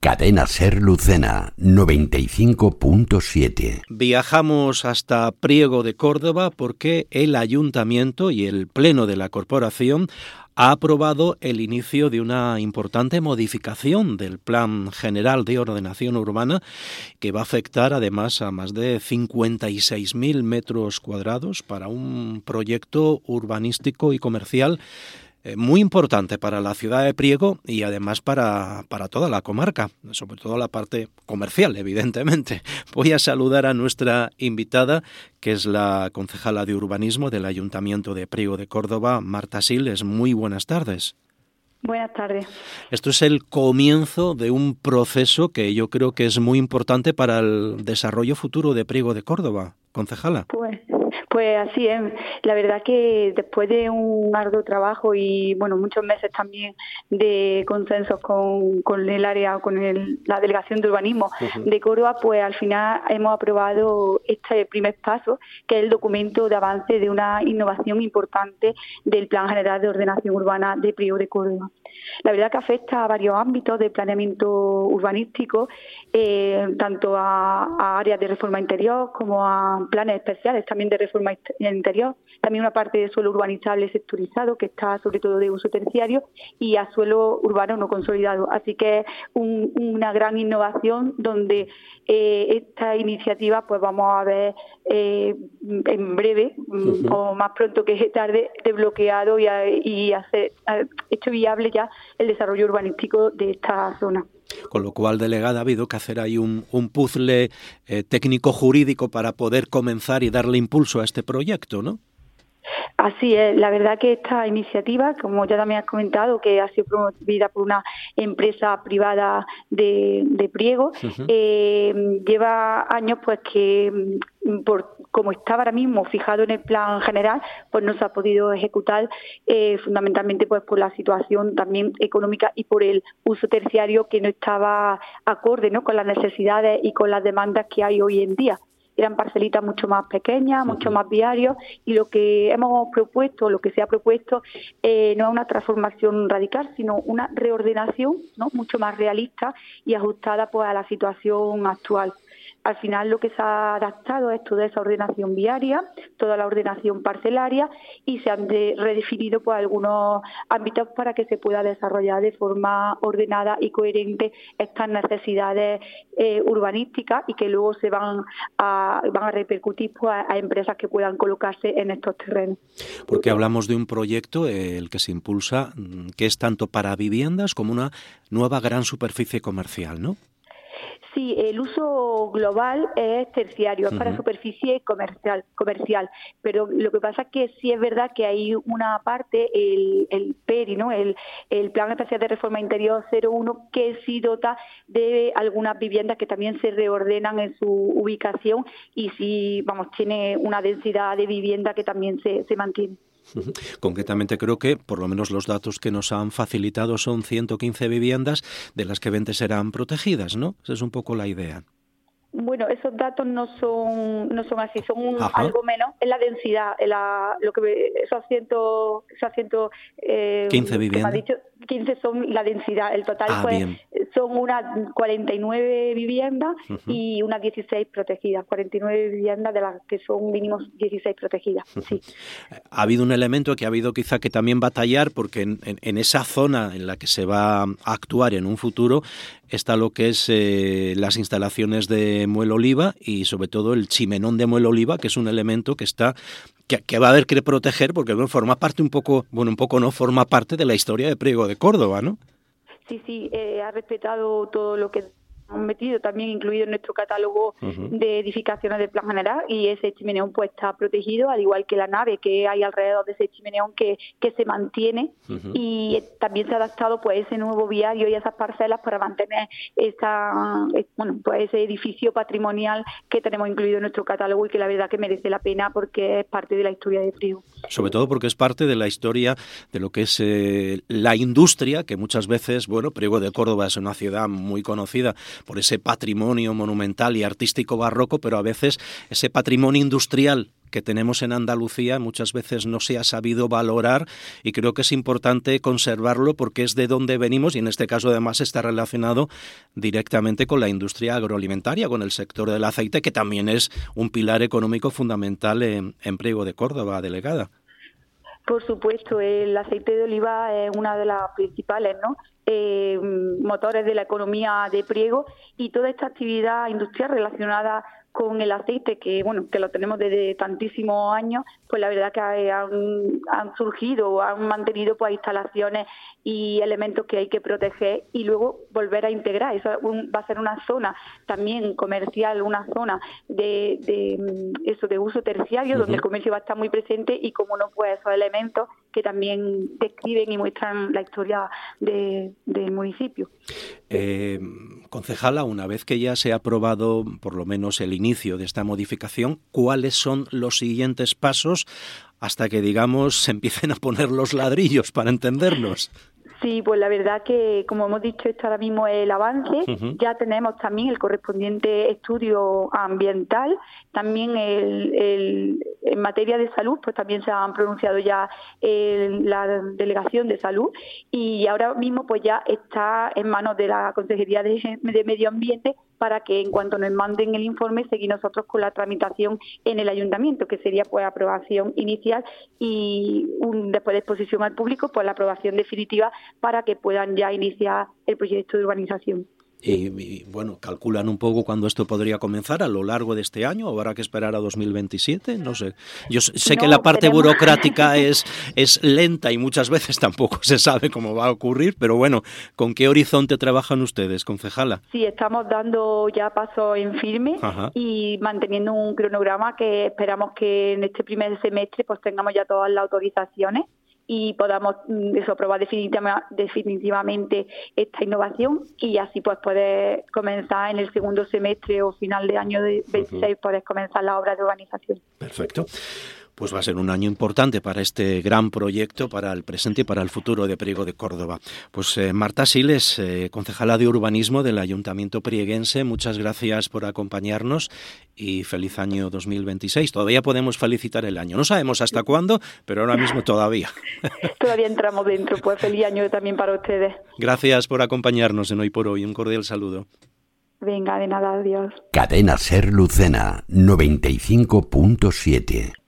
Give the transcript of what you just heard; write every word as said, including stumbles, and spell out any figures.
Cadena Ser Lucena, noventa y cinco punto siete. Viajamos hasta Priego de Córdoba porque el Ayuntamiento y el Pleno de la Corporación ha aprobado el inicio de una importante modificación del Plan General de Ordenación Urbana que va a afectar además a más de cincuenta y seis mil metros cuadrados para un proyecto urbanístico y comercial Eh, muy importante para la ciudad de Priego y además para, para toda la comarca, sobre todo la parte comercial, evidentemente. Voy a saludar a nuestra invitada, que es la concejala de urbanismo del Ayuntamiento de Priego de Córdoba, Marta Siles. Muy buenas tardes. Buenas tardes. Esto es el comienzo de un proceso que yo creo que es muy importante para el desarrollo futuro de Priego de Córdoba, concejala. Pues, pues así es. La verdad que después de un arduo trabajo y bueno muchos meses también de consensos con, con el área, con el, la delegación de urbanismo uh-huh. de Córdoba, pues al final hemos aprobado este primer paso, que es el documento de avance de una innovación importante del Plan General de Ordenación Urbana de Priego de Córdoba. La verdad que afecta a varios ámbitos de planeamiento urbanístico, eh, tanto a, a áreas de reforma interior como a planes especiales también de reforma interior, también una parte de suelo urbanizable sectorizado que está sobre todo de uso terciario y a suelo urbano no consolidado. Así que un, una gran innovación donde eh, esta iniciativa pues vamos a ver eh, en breve uh-huh. o más pronto que tarde desbloqueado y, y hacer, hecho viable ya el desarrollo urbanístico de esta zona. Con lo cual, delegada, ha habido que hacer ahí un, un puzzle eh, técnico-jurídico para poder comenzar y darle impulso a este proyecto, ¿no? Así es, la verdad que esta iniciativa, como ya también has comentado, que ha sido promovida por una empresa privada de, de Priego, uh-huh. eh, lleva años pues que por como estaba ahora mismo fijado en el plan general, pues no se ha podido ejecutar eh, fundamentalmente pues por la situación también económica y por el uso terciario que no estaba acorde, ¿no?, con las necesidades y con las demandas que hay hoy en día. Eran parcelitas mucho más pequeñas, mucho más viarios, y lo que hemos propuesto, lo que se ha propuesto, eh, no es una transformación radical, sino una reordenación, ¿no?, mucho más realista y ajustada pues a la situación actual. Al final lo que se ha adaptado es toda esa ordenación viaria, toda la ordenación parcelaria, y se han de, redefinido pues algunos ámbitos para que se pueda desarrollar de forma ordenada y coherente estas necesidades eh, urbanísticas y que luego se van a, van a repercutir pues, a, a empresas que puedan colocarse en estos terrenos. Porque hablamos de un proyecto, eh, el que se impulsa, que es tanto para viviendas como una nueva gran superficie comercial, ¿no? Sí, el uso global es terciario, es uh-huh. para superficie comercial, comercial, pero lo que pasa es que sí es verdad que hay una parte, el, el PERI, ¿no?, el, el Plan Especial de Reforma Interior cero uno, que sí dota de algunas viviendas que también se reordenan en su ubicación y sí, vamos, tiene una densidad de vivienda que también se, se mantiene. Uh-huh. Concretamente creo que, por lo menos los datos que nos han facilitado, son ciento quince viviendas, de las que veinte serán protegidas, ¿no? Esa es un poco la idea. Bueno, esos datos no son no son así, son un, algo menos en la densidad, en la, lo que esos ciento, esos ciento eh, quince viviendas. Que me ha dicho, quince son la densidad, el total ah, pues bien. son unas cuarenta y nueve viviendas uh-huh. y unas dieciséis protegidas, cuarenta y nueve viviendas de las que son mínimo dieciséis protegidas. Uh-huh. Sí. Ha habido un elemento que ha habido quizá que también batallar, porque en, en, en esa zona en la que se va a actuar en un futuro está lo que es eh, las instalaciones de Muel Oliva y sobre todo el chimenón de Muel Oliva, que es un elemento que está que, que va a haber que proteger porque bueno, forma parte un poco, bueno, un poco no, forma parte de la historia de Priego de Córdoba, ¿no? Sí, sí, eh, ha respetado todo lo que hemos metido, también incluido en nuestro catálogo uh-huh. de edificaciones del Plan General, y ese chimeneón pues está protegido, al igual que la nave que hay alrededor de ese chimeneón que, que se mantiene uh-huh. y también se ha adaptado pues ese nuevo viario y esas parcelas para mantener esa, bueno, pues ese edificio patrimonial que tenemos incluido en nuestro catálogo y que la verdad que merece la pena porque es parte de la historia de Priego. Sobre todo porque es parte de la historia de lo que es eh, la industria, que muchas veces, bueno, Priego de Córdoba es una ciudad muy conocida por ese patrimonio monumental y artístico barroco, pero a veces ese patrimonio industrial que tenemos en Andalucía muchas veces no se ha sabido valorar, y creo que es importante conservarlo porque es de donde venimos, y en este caso además está relacionado directamente con la industria agroalimentaria, con el sector del aceite, que también es un pilar económico fundamental en, en Priego de Córdoba, delegada. Por supuesto, el aceite de oliva es una de las principales, ¿no? Eh, motores de la economía de Priego, y toda esta actividad industrial relacionada con el aceite, que bueno, que lo tenemos desde tantísimos años, pues la verdad que han, han surgido, han mantenido pues instalaciones y elementos que hay que proteger y luego volver a integrar. Eso un, va a ser una zona también comercial, una zona de, de eso de uso terciario, uh-huh. donde el comercio va a estar muy presente, y como no, pues esos elementos que también describen y muestran la historia de, del municipio. Eh, concejala, una vez que ya se ha aprobado por lo menos el inicio de esta modificación, ¿cuáles son los siguientes pasos hasta que, digamos, se empiecen a poner los ladrillos, para entendernos? Sí, pues la verdad que, como hemos dicho, esto ahora mismo es el avance. Uh-huh. Ya tenemos también el correspondiente estudio ambiental, también el, el, en materia de salud, pues también se han pronunciado ya el, la Delegación de Salud, y ahora mismo pues ya está en manos de la Consejería de, de Medio Ambiente, para que en cuanto nos manden el informe, seguir nosotros con la tramitación en el ayuntamiento, que sería pues aprobación inicial y un, después de exposición al público, pues la aprobación definitiva para que puedan ya iniciar el proyecto de urbanización. Y, y bueno, ¿calculan un poco cuándo esto podría comenzar? ¿A lo largo de este año o habrá que esperar a dos mil veintisiete? No sé. Yo sé no, que la parte tenemos... burocrática es, es lenta y muchas veces tampoco se sabe cómo va a ocurrir, pero bueno, ¿con qué horizonte trabajan ustedes, concejala? Sí, estamos dando ya pasos en firme. Ajá. Y manteniendo un cronograma que esperamos que en este primer semestre pues tengamos ya todas las autorizaciones y podamos eso, aprobar definitiva, definitivamente esta innovación, y así pues poder comenzar en el segundo semestre o final de año de veintiséis, uh-huh. poder comenzar la obra de urbanización. Perfecto. Pues va a ser un año importante para este gran proyecto, para el presente y para el futuro de Priego de Córdoba. Pues eh, Marta Siles, eh, concejala de Urbanismo del Ayuntamiento prieguense, muchas gracias por acompañarnos y feliz año dos mil veintiséis. Todavía podemos felicitar el año. No sabemos hasta cuándo, pero ahora mismo todavía. Todavía entramos dentro. Pues feliz año también para ustedes. Gracias por acompañarnos en Hoy por Hoy. Un cordial saludo. Venga, de nada, adiós. Cadena Ser Lucena, noventa y cinco punto siete.